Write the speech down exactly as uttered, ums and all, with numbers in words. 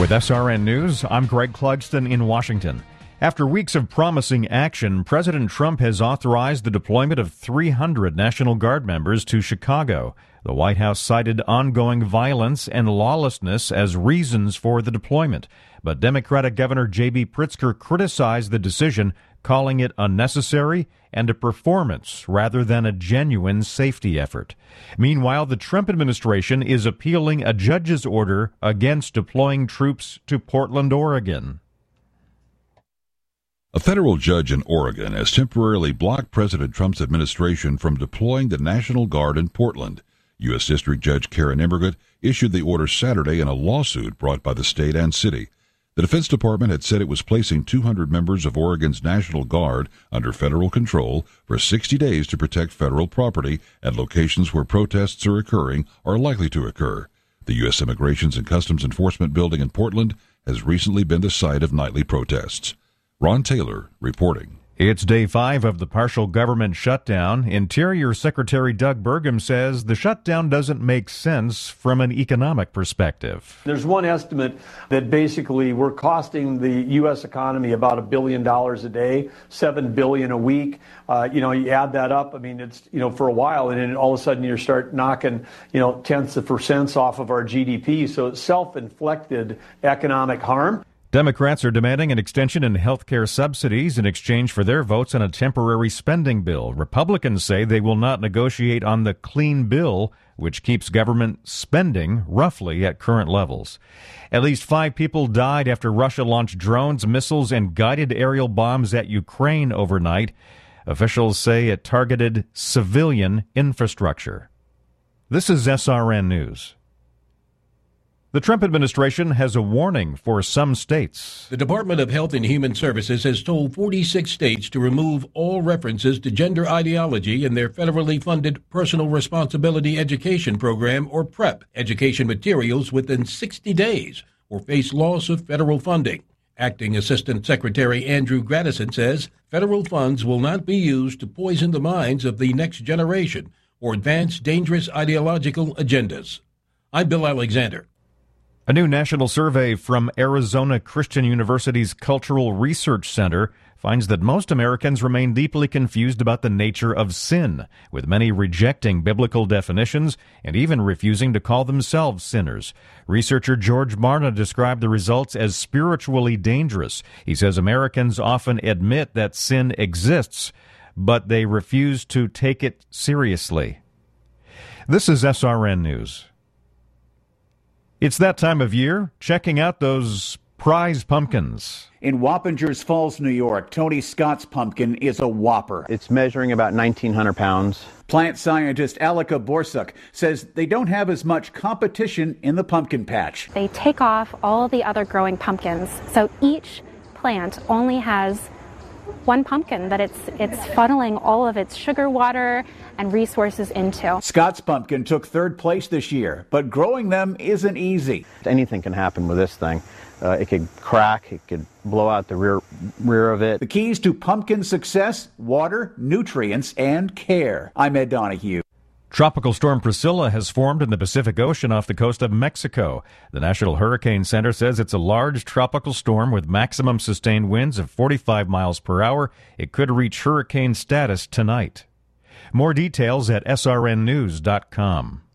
With S R N News, I'm Greg Clugston in Washington. After weeks of promising action, President Trump has authorized the deployment of three hundred National Guard members to Chicago. The White House cited ongoing violence and lawlessness as reasons for the deployment, but Democratic Governor J B Pritzker criticized the decision, calling it unnecessary and a performance rather than a genuine safety effort. Meanwhile, the Trump administration is appealing a judge's order against deploying troops to Portland, Oregon. A federal judge in Oregon has temporarily blocked President Trump's administration from deploying the National Guard in Portland. U S. District Judge Karen Immergut issued the order Saturday in a lawsuit brought by the state and city. The Defense Department had said it was placing two hundred members of Oregon's National Guard under federal control for sixty days to protect federal property at locations where protests are occurring or are likely to occur. The U S. Immigrations and Customs Enforcement building in Portland has recently been the site of nightly protests. Ron Taylor reporting. It's day five of the partial government shutdown. Interior Secretary Doug Burgum says the shutdown doesn't make sense from an economic perspective. There's one estimate that basically we're costing the U S economy about a billion dollars a day, seven billion a week. Uh, you know, you add that up. I mean, it's, you know, for a while, and then all of a sudden you start knocking, you know, tenths of percents off of our G D P. So it's self-inflicted economic harm. Democrats are demanding an extension in health care subsidies in exchange for their votes on a temporary spending bill. Republicans say they will not negotiate on the clean bill, which keeps government spending roughly at current levels. At least five people died after Russia launched drones, missiles, and guided aerial bombs at Ukraine overnight. Officials say it targeted civilian infrastructure. This is S R N News. The Trump administration has a warning for some states. The Department of Health and Human Services has told forty-six states to remove all references to gender ideology in their federally funded Personal Responsibility Education Program, or PREP, education materials within sixty days or face loss of federal funding. Acting Assistant Secretary Andrew Grattison says federal funds will not be used to poison the minds of the next generation or advance dangerous ideological agendas. I'm Bill Alexander. A new national survey from Arizona Christian University's Cultural Research Center finds that most Americans remain deeply confused about the nature of sin, with many rejecting biblical definitions and even refusing to call themselves sinners. Researcher George Marna described the results as spiritually dangerous. He says Americans often admit that sin exists, but they refuse to take it seriously. This is S R N News. It's that time of year, checking out those prize pumpkins. In Wappingers Falls, New York, Tony Scott's pumpkin is a whopper. It's measuring about nineteen hundred pounds. Plant scientist Alika Borsuk says they don't have as much competition in the pumpkin patch. They take off all the other growing pumpkins, so each plant only has one pumpkin that it's it's funneling all of its sugar water and resources into. Scott's pumpkin took third place this year, but growing them isn't easy. Anything can happen with this thing. Uh, it could crack, it could blow out the rear rear of it. The keys to pumpkin success: water, nutrients, and care. I'm Ed Donahue. Tropical storm Priscilla has formed in the Pacific Ocean off the coast of Mexico. The National Hurricane Center says it's a large tropical storm with maximum sustained winds of forty-five miles per hour. It could reach hurricane status tonight. More details at S R N news dot com.